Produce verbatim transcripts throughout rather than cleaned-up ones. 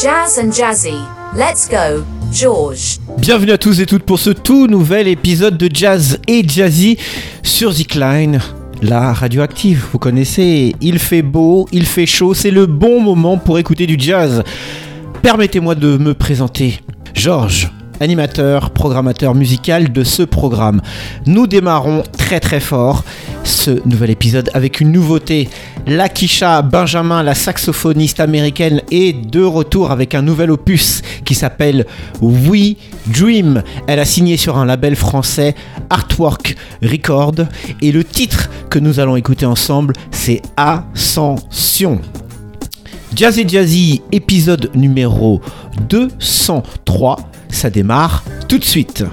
Jazz and Jazzy. Let's go, George. Bienvenue à tous et toutes pour ce tout nouvel épisode de Jazz et Jazzy sur Zikline, la radioactive. Vous connaissez, il fait beau, il fait chaud, c'est le bon moment pour écouter du jazz. Permettez-moi de me présenter. Georges, animateur, programmateur musical de ce programme. Nous démarrons très très fort ce nouvel épisode avec une nouveauté. Lakisha Benjamin, la saxophoniste américaine, est de retour avec un nouvel opus qui s'appelle We Dream. Elle a signé sur un label français, Artwork Record, et le titre que nous allons écouter ensemble, c'est Ascension. Jazz et Jazzy, épisode numéro deux cent trois. Ça démarre tout de suite.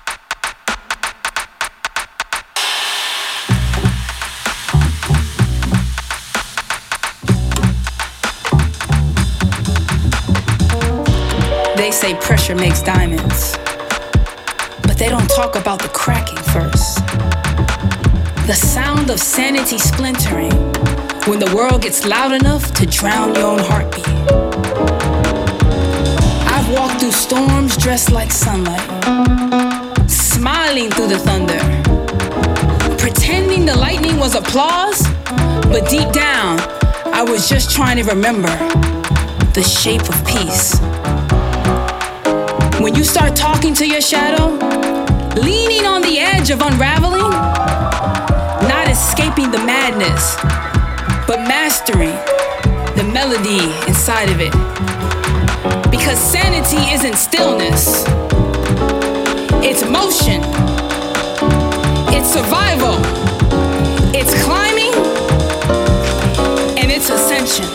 They say pressure makes diamonds, but they don't talk about the cracking first. The sound of sanity splintering when the world gets loud enough to drown your own heartbeat. I've walked through storms dressed like sunlight, smiling through the thunder, pretending the lightning was applause, but deep down, I was just trying to remember the shape of peace. When you start talking to your shadow, leaning on the edge of unraveling, not escaping the madness, but mastering the melody inside of it. Because sanity isn't stillness, it's motion, it's survival, it's climbing, and it's ascension.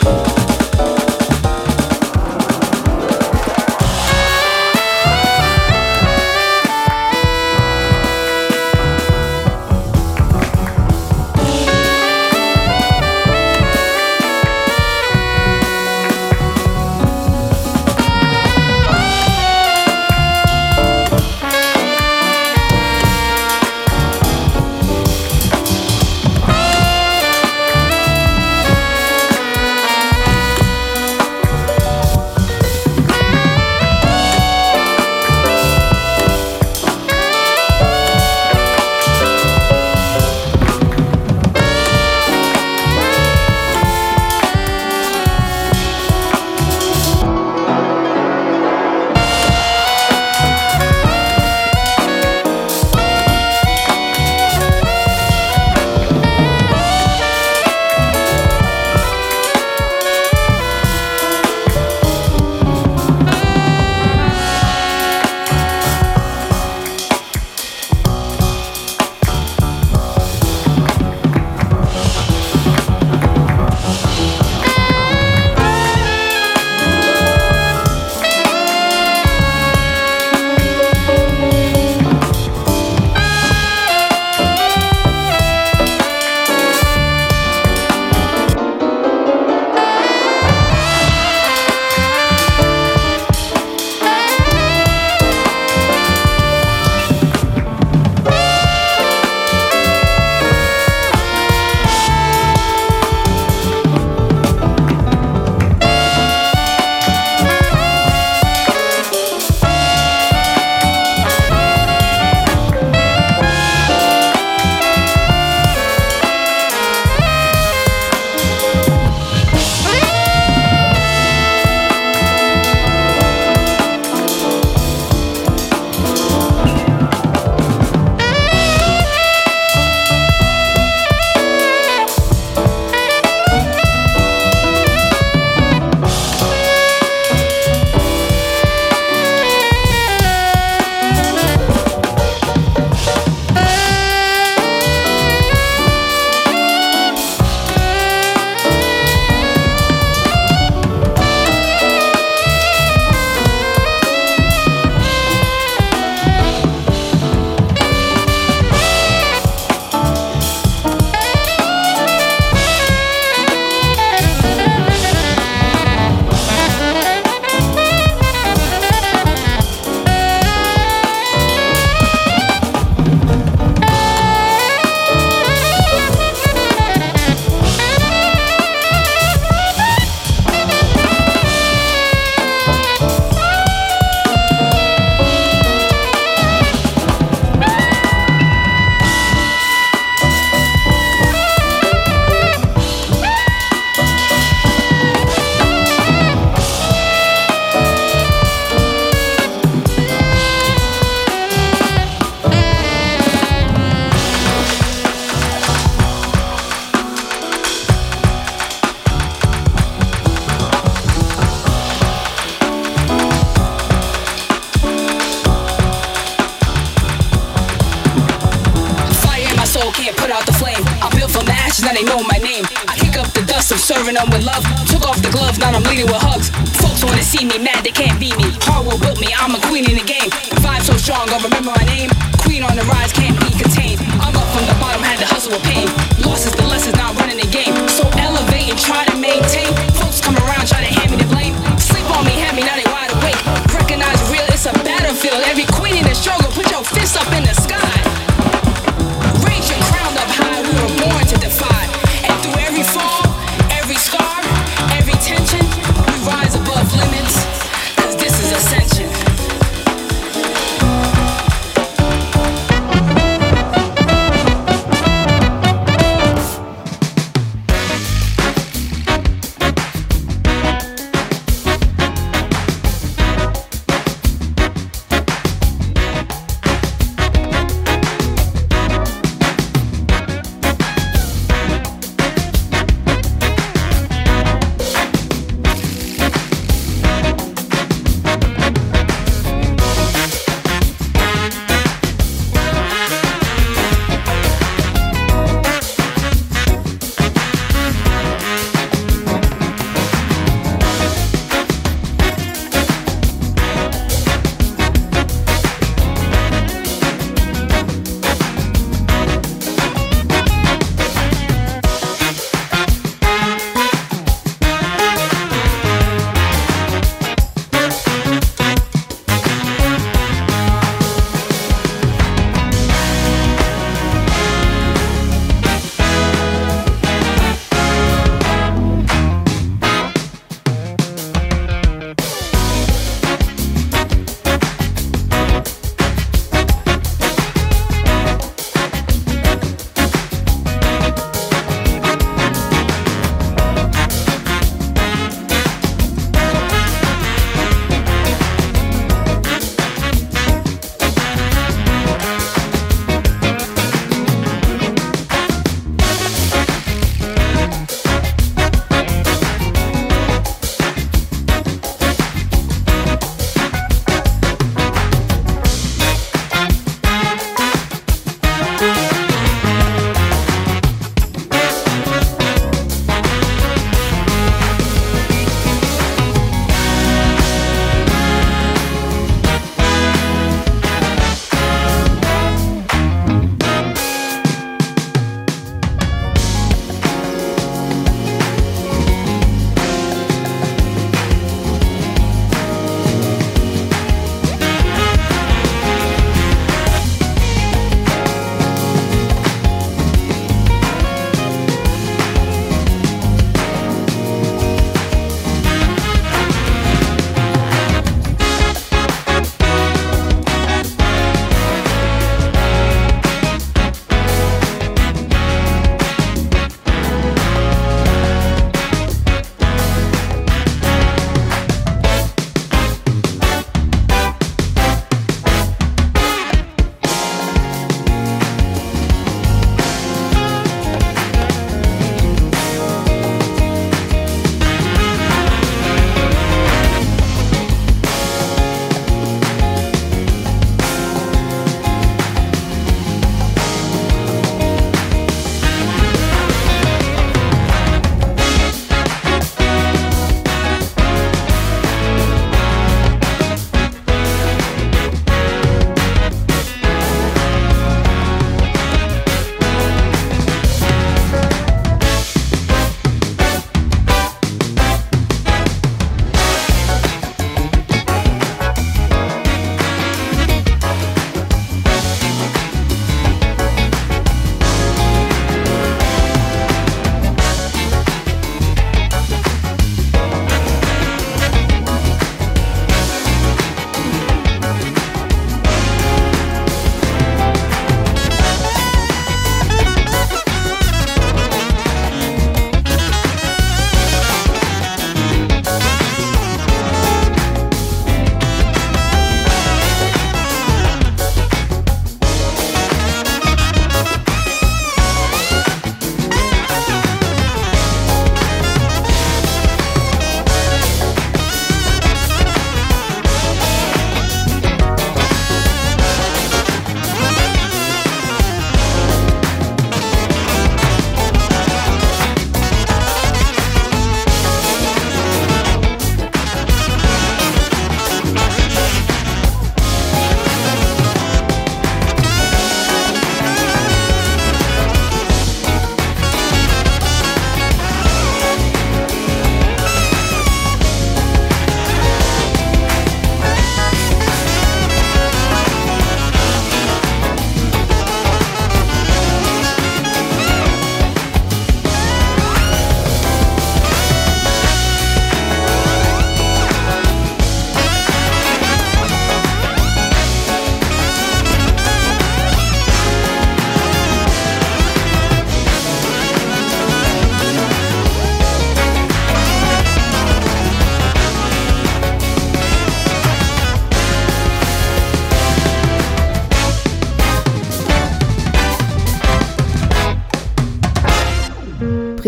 now they know my name. I kick up the dust, I'm serving them with love. Took off the gloves, now I'm leading with hugs. Folks wanna see me mad, they can't beat me. Hard will built me, I'm a queen in the game. Vibe so strong, I'll remember my name. Queen on the rise, can't be contained. I'm up from the bottom, had to hustle with pain. Losses the lessons, now I'm running the game. So elevate and try to maintain. Folks come around, try to hand me the blame. Sleep on me, had me, now they wide awake. Recognize real, it's a battlefield. Every queen in the struggle, put your fists up in the sky. Raise your crown up high, we were born to defy. And through every fall, every scar, every tension, we rise above limits, cause this is ascension.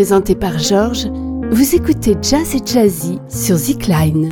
présenté par Georges. Vous écoutez Jazz et Jazzy sur Zikline.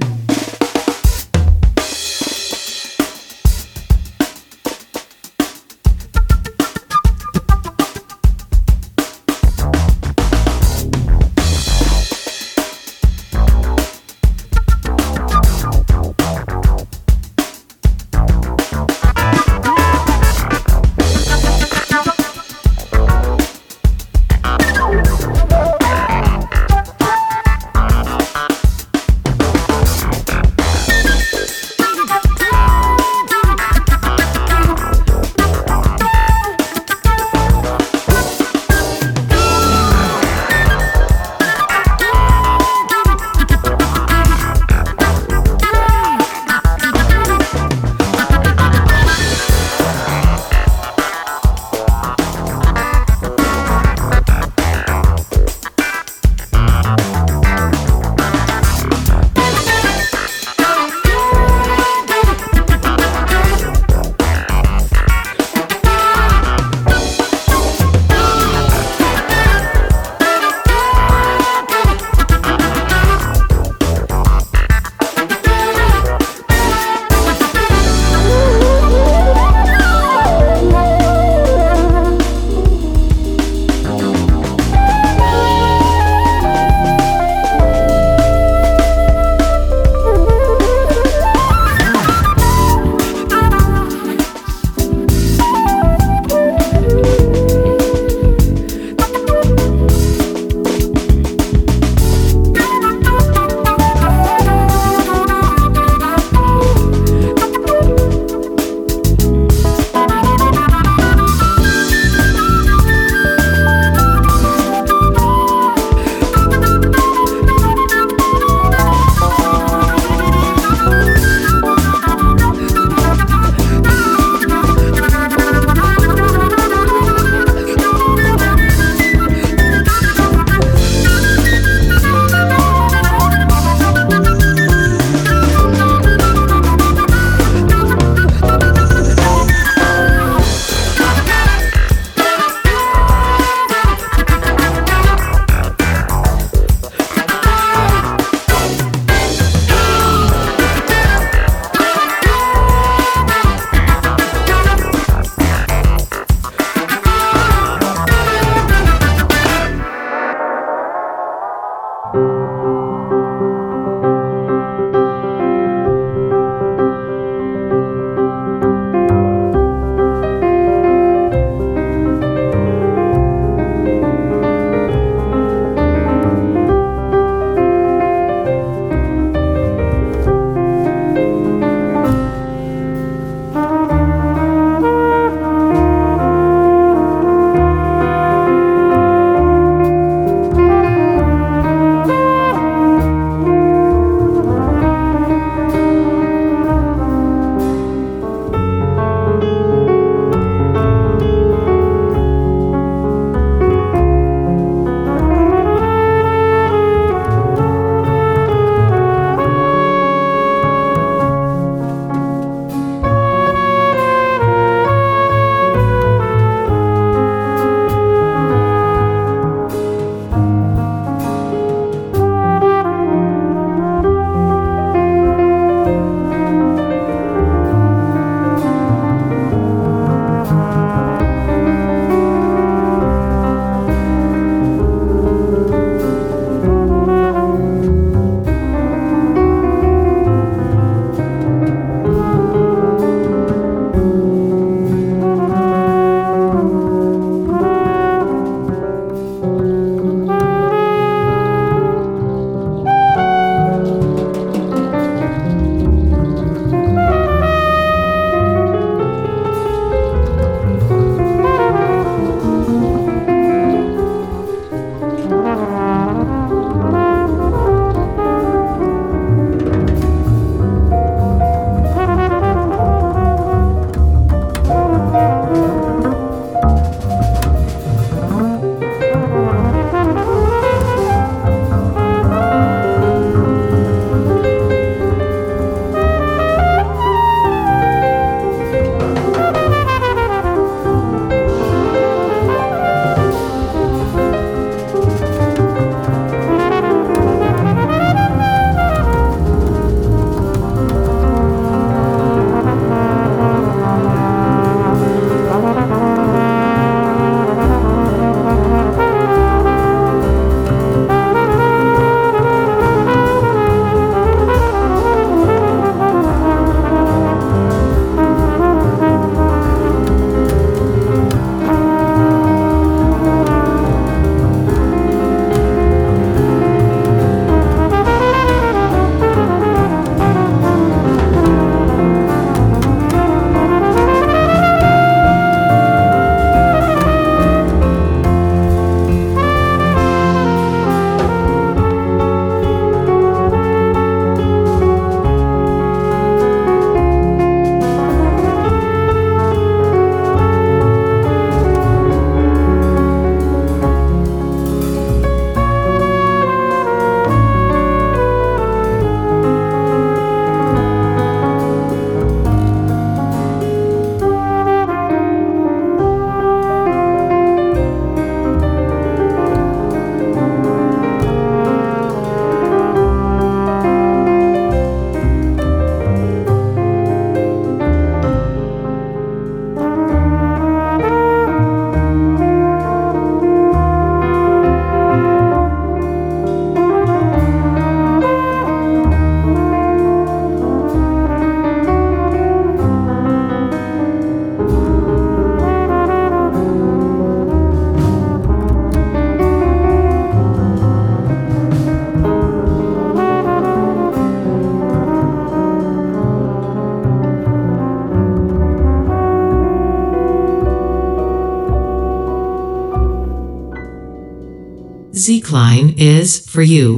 Z-Klein is for you.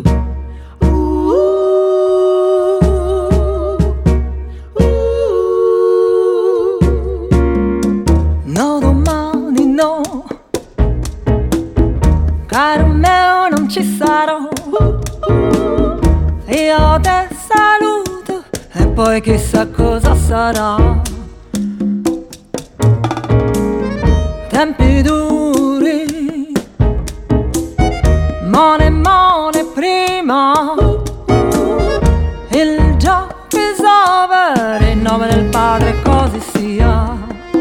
No, domani no, caro mio, non ci sarò. Io te saluto e poi chissà cosa sarà. Tempi duri, mone mone prima. Il gioco is over, in nome del Padre così sia.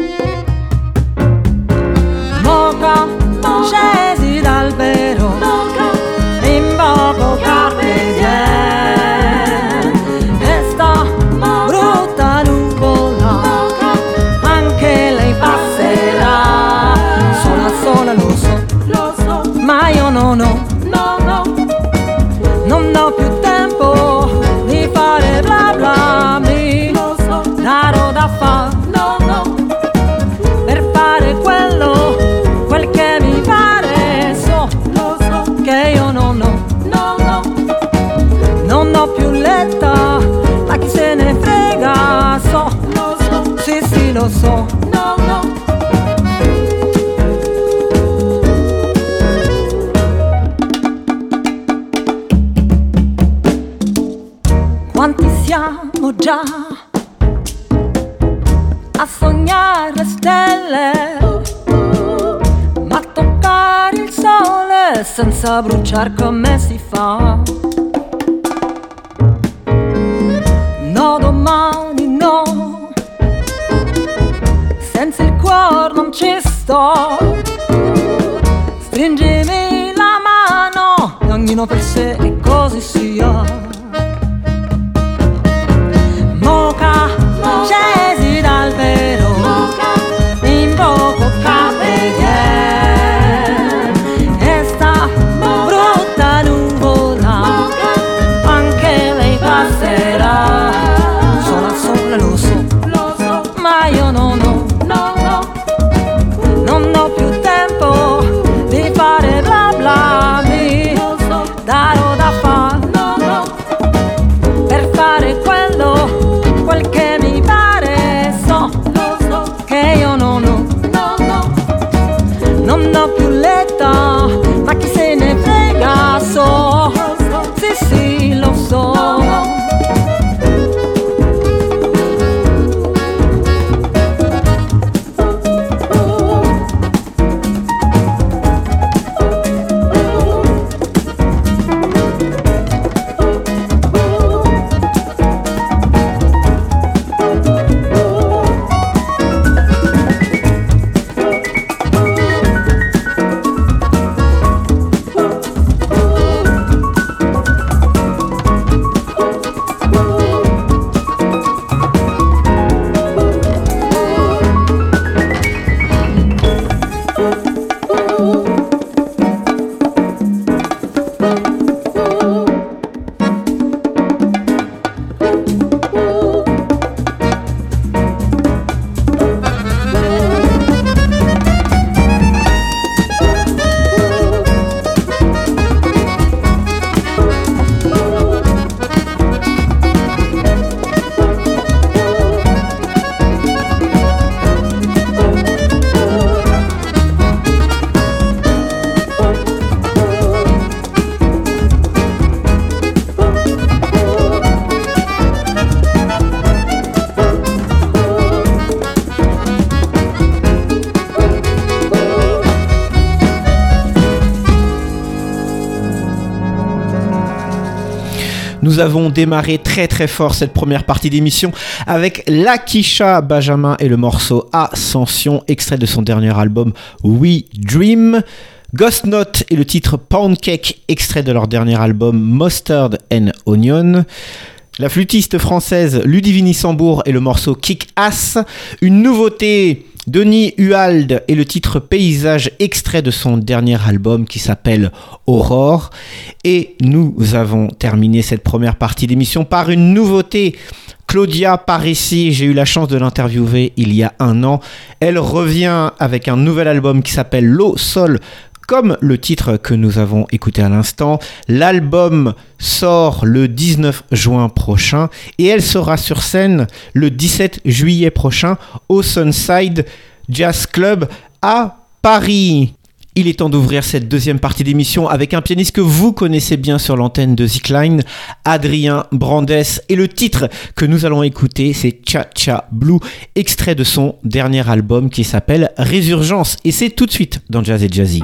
Moca, scesi dall'albero, invoco carpe diem. E sta brutta nuvola, anche lei passerà. Sola sola lo so, lo so, ma io non ho, no, no, non ho più tempo di fare bla bla, mi darò da fare, no, no, per fare quello, quel che mi pare. So, lo so, che io non ho, no, no, non ho più letta, ma chi se ne frega. So, lo so, sì sì lo so, no, no. Quanti siamo già a sognare stelle, ma toccare il sole senza bruciare come si fa. No, domani no, senza il cuore non ci sto. Stringimi la mano e ognuno per sé e così sia. Moca, scesi dall'albero, invoco carpe diem. E sta brutta nuvola, anche lei passerà. Sola sola lo so, lo so, ma io non ho, no, no, non ho più tempo di fare bla bla, mi darò da fare, no, no, per fare quello, quel che mi pare. So, lo so, che io non ho, no, no, non ho più letta, ma chi se ne frega. So, sì sì lo so. Nous avons démarré très très fort cette première partie d'émission avec Lakisha Benjamin et le morceau Ascension, extrait de son dernier album We Dream. Ghost Note et le titre Poundcake, extrait de leur dernier album Mustard and Onion. La flûtiste française Ludivine Sambour et le morceau Kick Ass. Une nouveauté, Denis Huald et le titre Paysage, extrait de son dernier album qui s'appelle Aurore. Et nous avons terminé cette première partie d'émission par une nouveauté. Claudia Parisi, j'ai eu la chance de l'interviewer il y a un an. Elle revient avec un nouvel album qui s'appelle L'eau, sol, comme le titre que nous avons écouté à l'instant. L'album sort le dix-neuf juin prochain et elle sera sur scène le dix-sept juillet prochain au Sunside Jazz Club à Paris. Il est temps d'ouvrir cette deuxième partie d'émission avec un pianiste que vous connaissez bien sur l'antenne de Zikline, Adrien Brandes. Et le titre que nous allons écouter, c'est Cha Cha Blue, extrait de son dernier album qui s'appelle Résurgence. Et c'est tout de suite dans Jazz et Jazzy.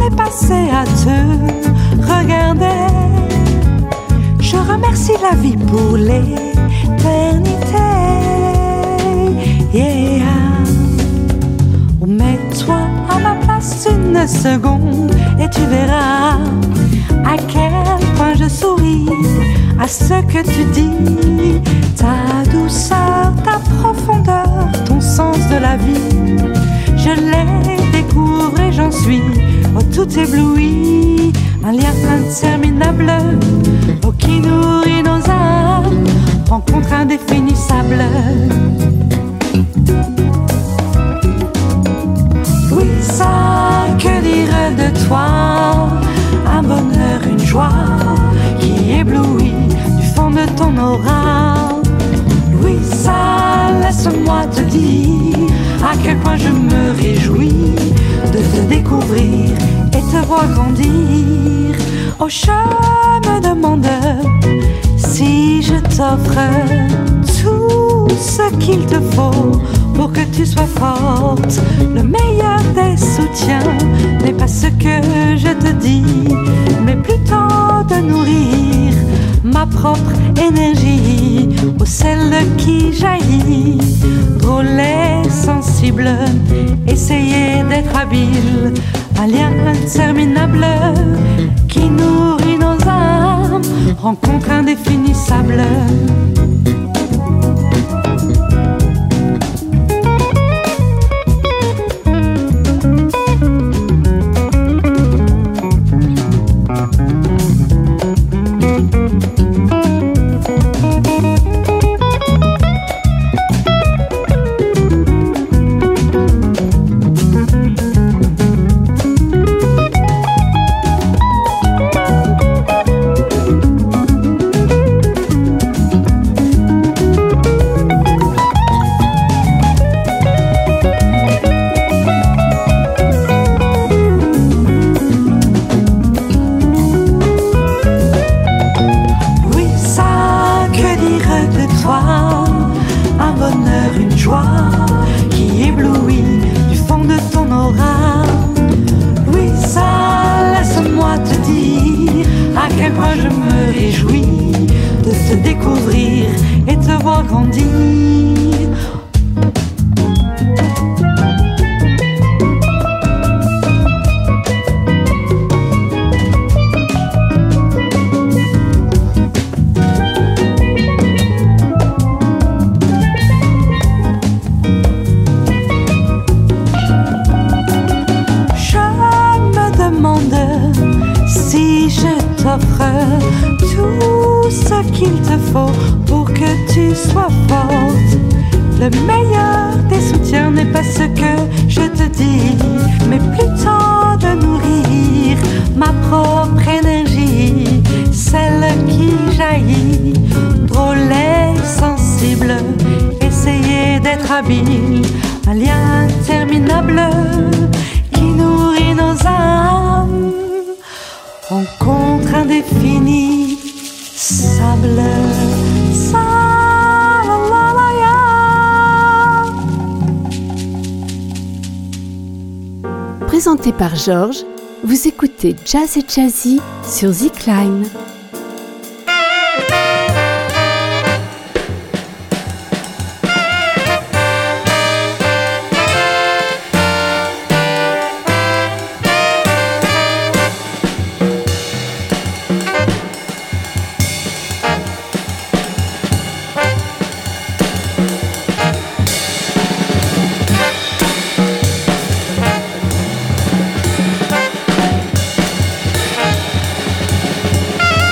est passée à te regarder. Je remercie la vie pour l'éternité. Yeah. Ou mets-toi à ma place une seconde et tu verras à quel point je souris à ce que tu dis. Ta douceur, ta profondeur, ton sens de la vie, je les découvre et j'en suis oh, tout ébloui. Un lien interminable oh, qui nourrit nos âmes, rencontre indéfinissable. Oui, ça, que dire de toi? Un bonheur, une joie qui éblouit du fond de ton aura. Oui, ça, laisse-moi te dire à quel point je me réjouis de te découvrir et te voir grandir. Oh, je me demande si je t'offre tout ce qu'il te faut pour que tu sois forte. Le meilleur des soutiens n'est pas ce que je te dis, mais plutôt de nourrir ma propre énergie, ou celle qui jaillit. Drôle et sensible, essayer d'être habile, un lien interminable qui nourrit nos âmes, rencontre indéfinissable. Tout ce qu'il te faut pour que tu sois forte. Le meilleur des soutiens n'est pas ce que je te dis, mais plutôt de nourrir ma propre énergie, celle qui jaillit, drôle et sensible, essayer d'être habile, un lien interminable qui nourrit nos âmes, rencontre indéfinie, sable, Présenté par Georges, vous écoutez Jazz et Jazzy sur Zikline. Thank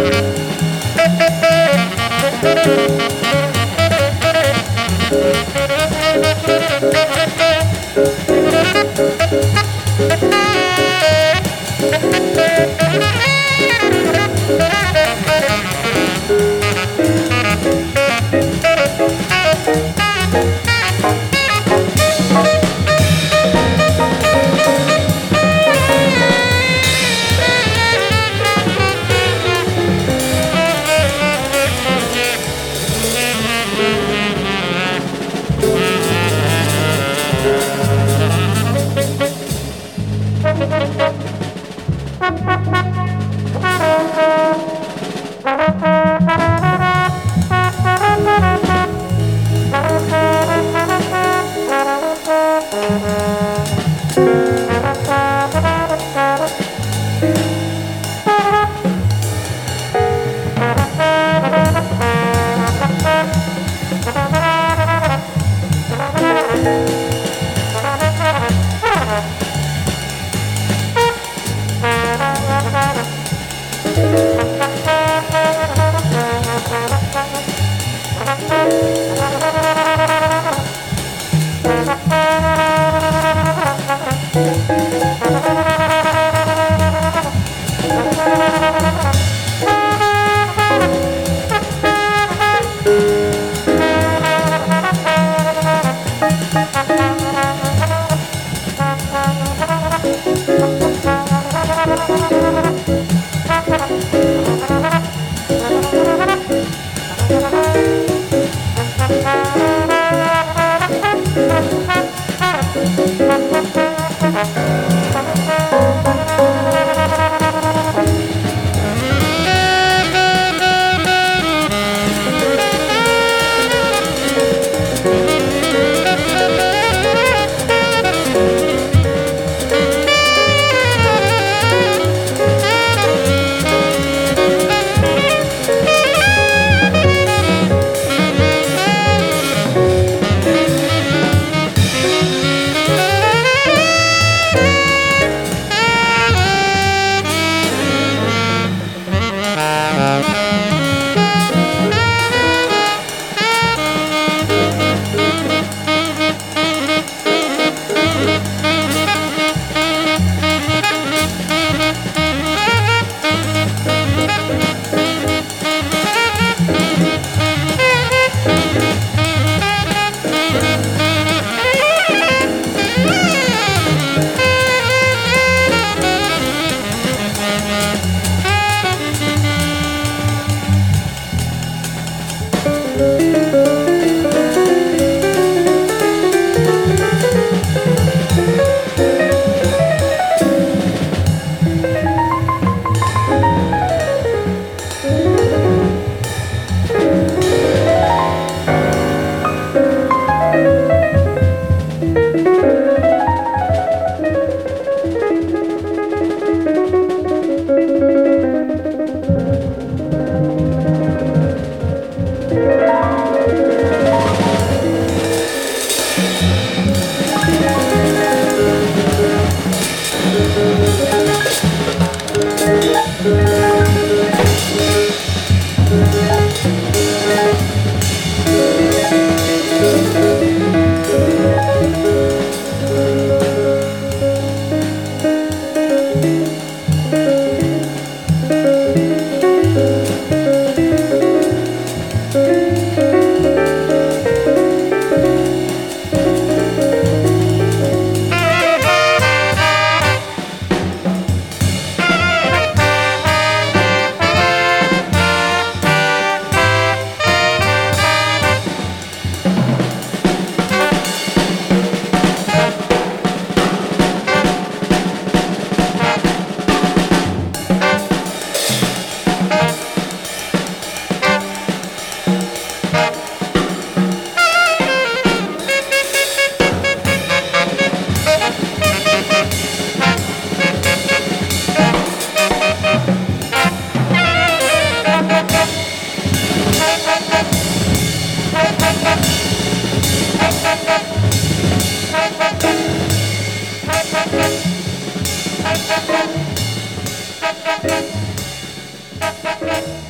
Thank you.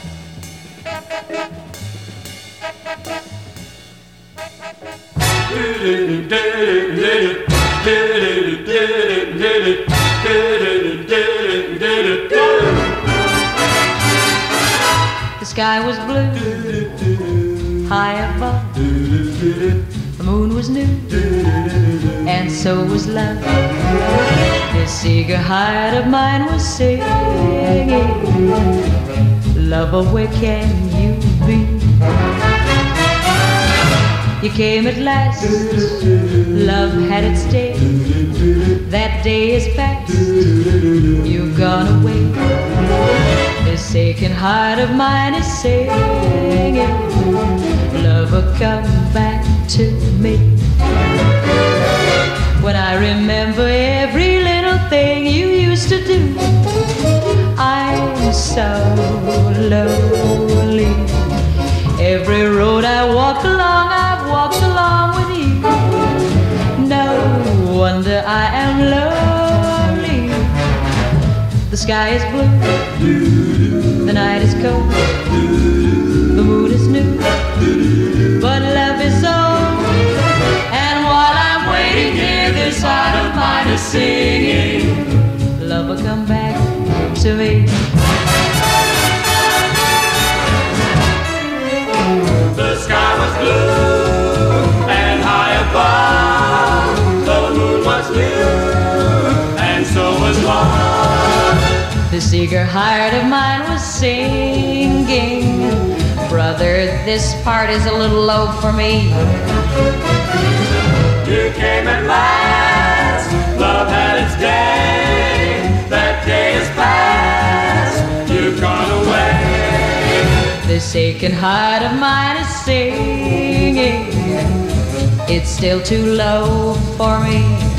The sky was blue, high above. The moon was new, and so was love. This eager heart of mine was singing, lover, where can you be? You came at last, love had its day. That day is past, you've gone away. This aching heart of mine is singing, lover, come back to me. When I remember every little thing you used to do, I'm so lonely. Every road I walked along, I've walked along with you. No wonder I am lonely. The sky is blue, the night is cold, the moon is new, but love is old. And while I'm waiting here, this heart of mine is singing, lover, come back to me. The sky was blue and high above. The moon was new and so was love. This eager heart of mine was singing, brother, this part is a little low for me. You came at last, love had its day. That day is past, you've gone away. This aching heart of mine is singing, it's still too low for me.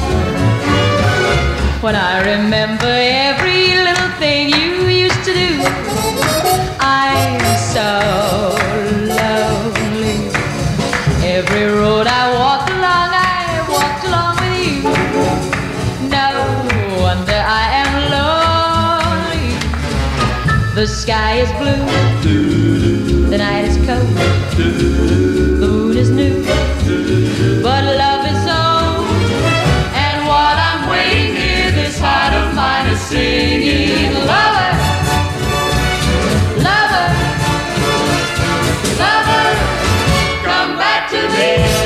When I remember every little thing you used to do, I'm so lonely. Every road I walked along, I walked along with you. No wonder I am lonely. The sky is blue, the night is cold, the moon is new, but love is old. And while I'm waiting here, this heart of mine is singing, lover, lover, lover, come back to me.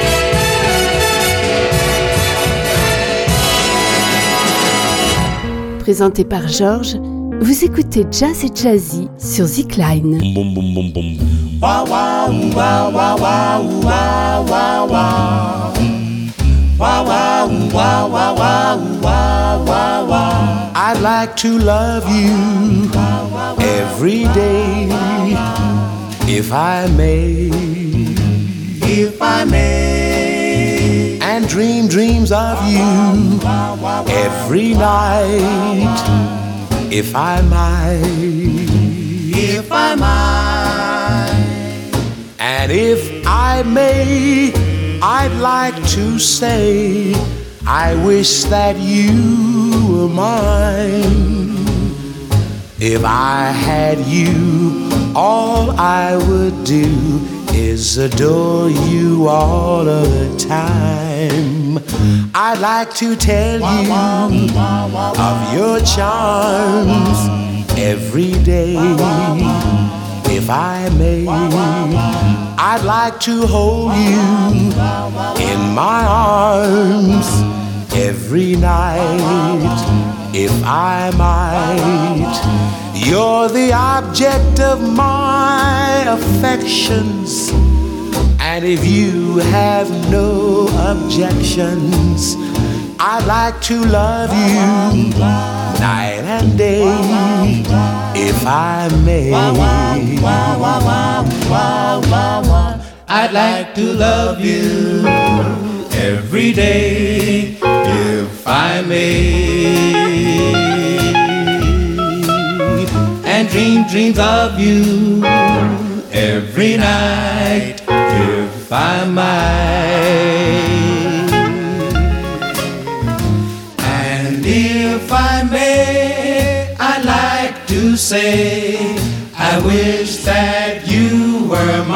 Présenté par Georges, vous écoutez Jazz et Jazzy sur Zikline. Boum, boum, boum, boum. Wow, wow, wow, wow, wow, wow, wow, wow. Wow, wow, wow, wow, wow, wow, wow, wow. I'd like to love you every day, if I may, if I may, and dream dreams of you every night, if I might, if I might, and if I may, I'd like to say, I wish that you were mine. If I had you, all I would do is adore you all of the time. I'd like to tell you of your charms every day, if I may. I'd like to hold you in my arms every night, if I might. You're the object of my affections, and if you have no objections, I'd like to love you night and day, if I may. I'd like to love you every day, if I may, and dream dreams of you every night, if I might. And if I may, I'd like to say, I I wish that you were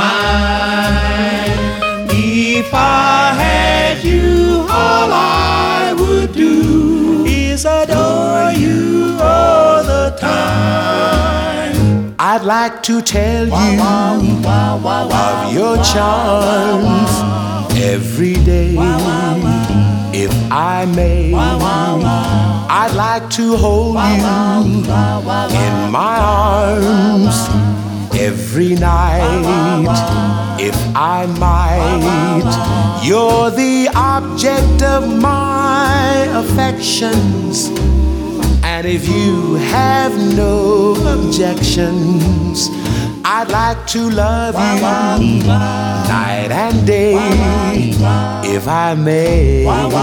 mine. If I had you, all I would do is adore you all the time. I'd like to tell you of your charms every day, if I may. I'd like to hold you in my arms every night, if I might. You're the object of my affections, and if you have no objections, I'd like to love you night and day, if I may.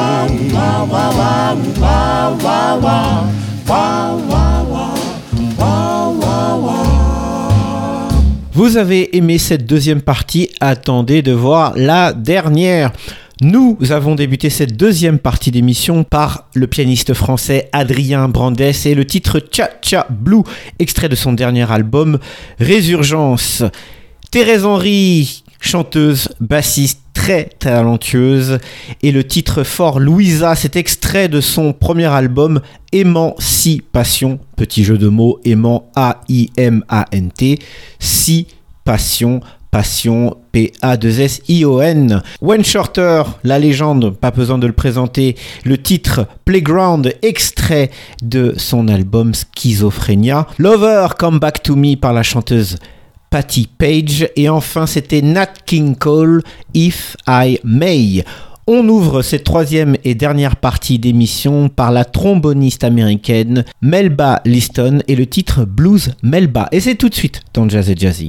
Vous avez aimé cette deuxième partie, attendez de voir la dernière. Nous avons débuté cette deuxième partie d'émission par le pianiste français Adrien Brandès et le titre Cha Cha Blue, extrait de son dernier album Résurgence. Thérèse Henry, chanteuse, bassiste, très talentueuse, et le titre fort Louisa, c'est extrait de son premier album Émancipation, petit jeu de mots, aimant A I M A N T, si passion, passion, P A deux S I O N. Wayne Shorter, la légende, pas besoin de le présenter, le titre Playground, extrait de son album Schizophrénia. Lover, Come Back to Me par la chanteuse Patti Page, et enfin c'était Nat King Cole, If I May. On ouvre cette troisième et dernière partie d'émission par la tromboniste américaine Melba Liston et le titre Blues Melba, et c'est tout de suite dans Jazz et Jazzy.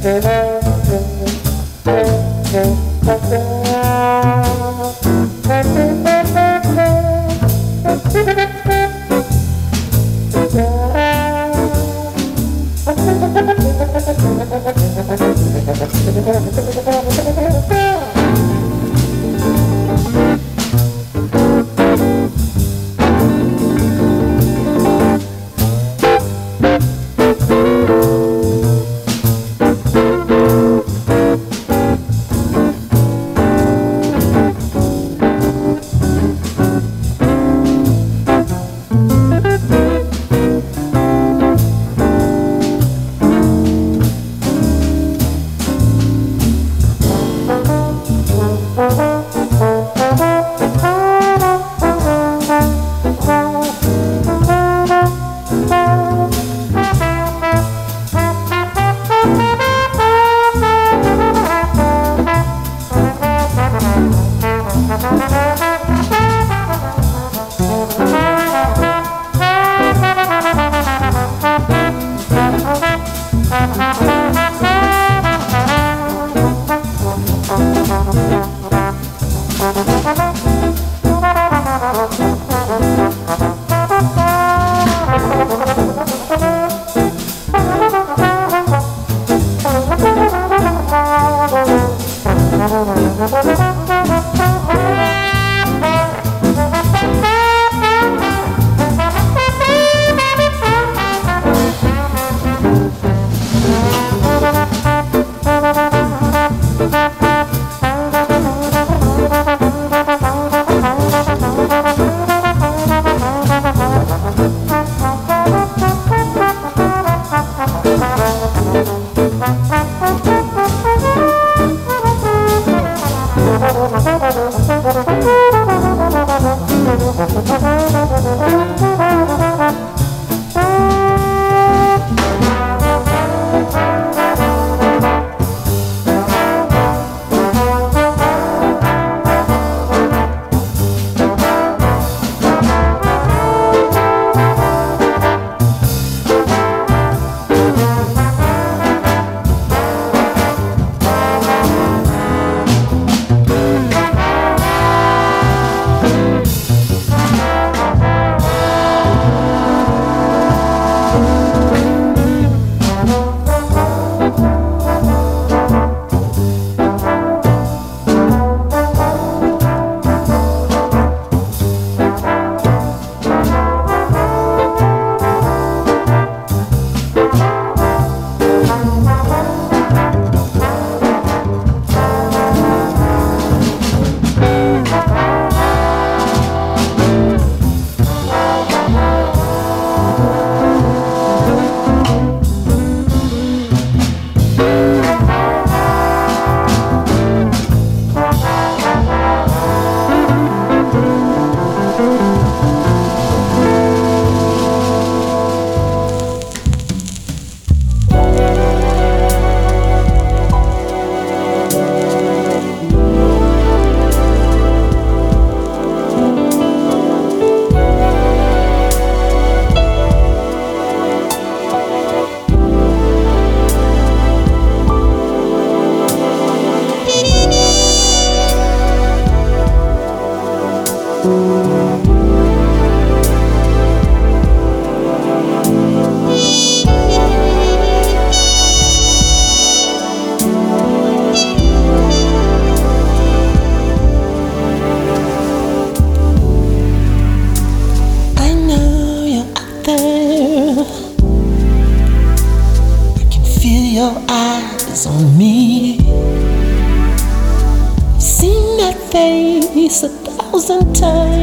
face a thousand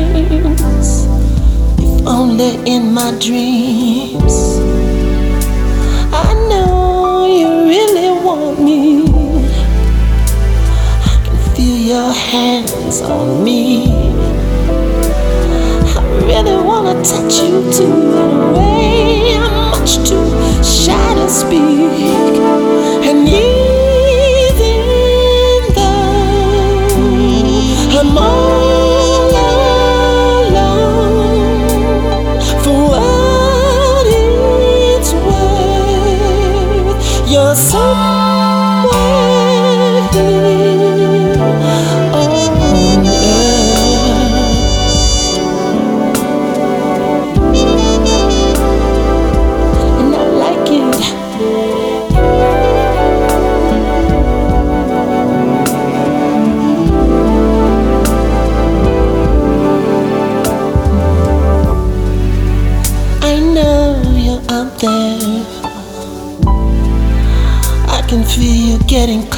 times, if only in my dreams. I know you really want me. I can feel your hands on me. I really wanna touch you too, in a way I'm much too shy to speak. And even though I'm all alone, for what it's worth, you're so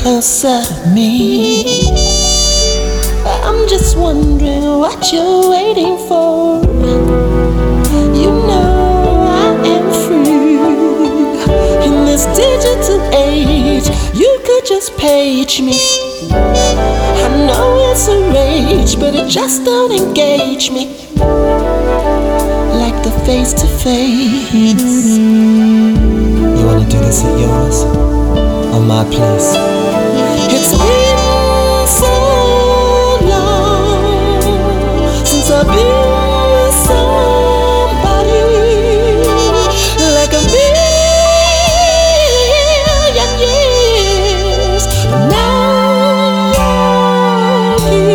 closer to me. I'm just wondering what you're waiting for. You know I am free in this digital age. You could just page me. I know it's a rage, but it just don't engage me like the face to face. You wanna do this at yours or my place? It's been so long since I've been with somebody like a million years. Now you're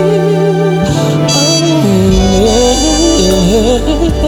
here.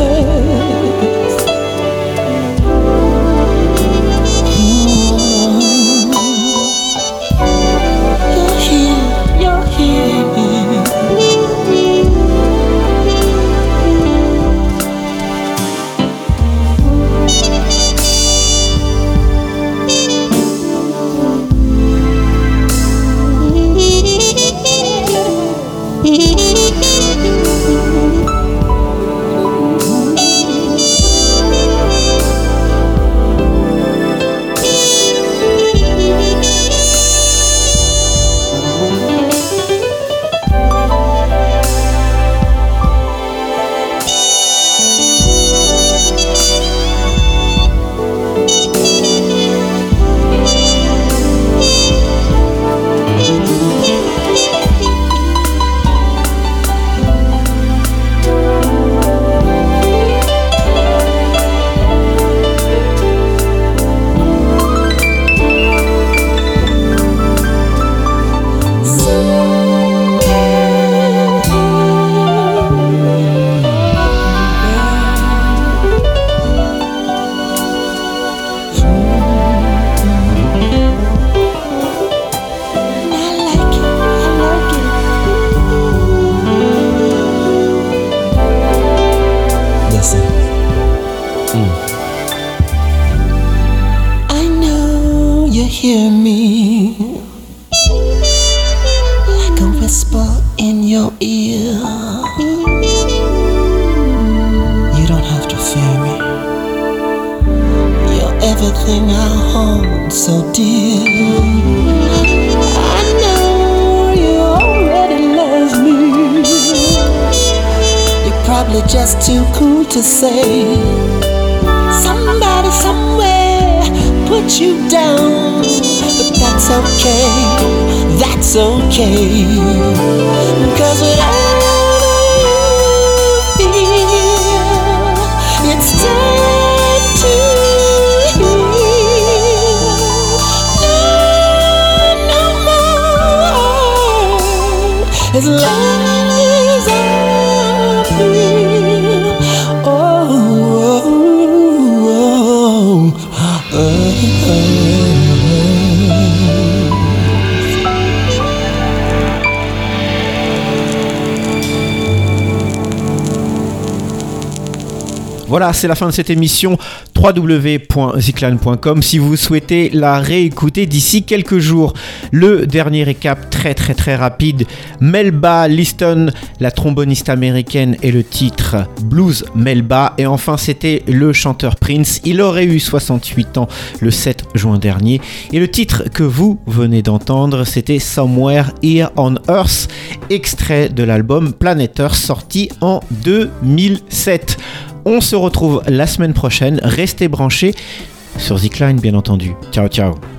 Hear me like a whisper in your ear. You don't have to fear me. You're everything I hold so dear. I know you already love me. You're probably just too cool to say. Somebody somewhere put you down, but that's okay, that's okay. Cause whatever you feel, it's time to heal. No, no more, as long as I feel. Oh, oh, oh, oh. Voilà, c'est la fin de cette émission. w w w point ziklan point com si vous souhaitez la réécouter d'ici quelques jours. Le dernier récap très très très rapide. Melba Liston, la tromboniste américaine, et le titre Blues Melba. Et enfin, c'était le chanteur Prince. Il aurait eu soixante-huit ans le sept juin dernier. Et le titre que vous venez d'entendre, c'était Somewhere Here on Earth, extrait de l'album Planet Earth sorti en deux mille sept. On se retrouve la semaine prochaine. Restez branchés sur Ziklan, bien entendu. Ciao, ciao.